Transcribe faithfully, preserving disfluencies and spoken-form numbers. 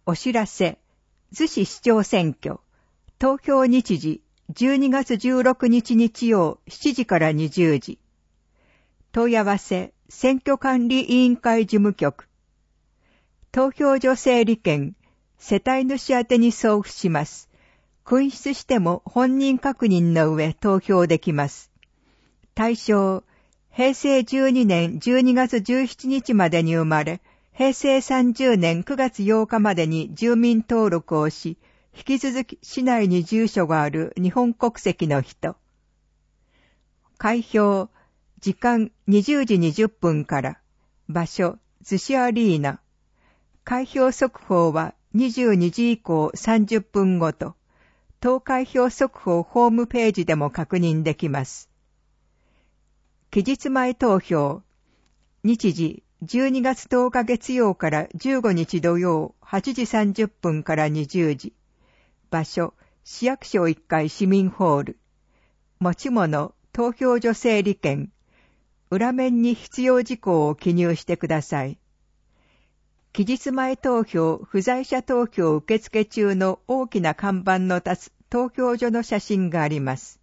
お知らせ、逗子市長選挙、投票日時、じゅうにがつじゅうろくにち日曜しちじからにじゅうじ。問い合わせ、選挙管理委員会事務局。投票所整理券、世帯主宛てに送付します。紛失しても本人確認の上投票できます。対象、へいせいじゅうにねんじゅうにがつじゅうしちにちまでに生まれ、へいせいさんじゅうねんくがつようかまでに住民登録をし、引き続き市内に住所がある日本国籍の人。開票、時間にじゅうじにじゅっぷんから、場所、逗子アリーナ。開票速報はにじゅうにじ以降さんじゅっぷんごと、投開票速報ホームページでも確認できます。期日前投票、日時じゅうにがつとおか月曜からじゅうごにち土曜はちじさんじゅっぷんからにじゅうじ。場所、市役所いっかい市民ホール。持ち物、投票所整理券。裏面に必要事項を記入してください。期日前投票、不在者投票受付中の大きな看板の立つ投票所の写真があります。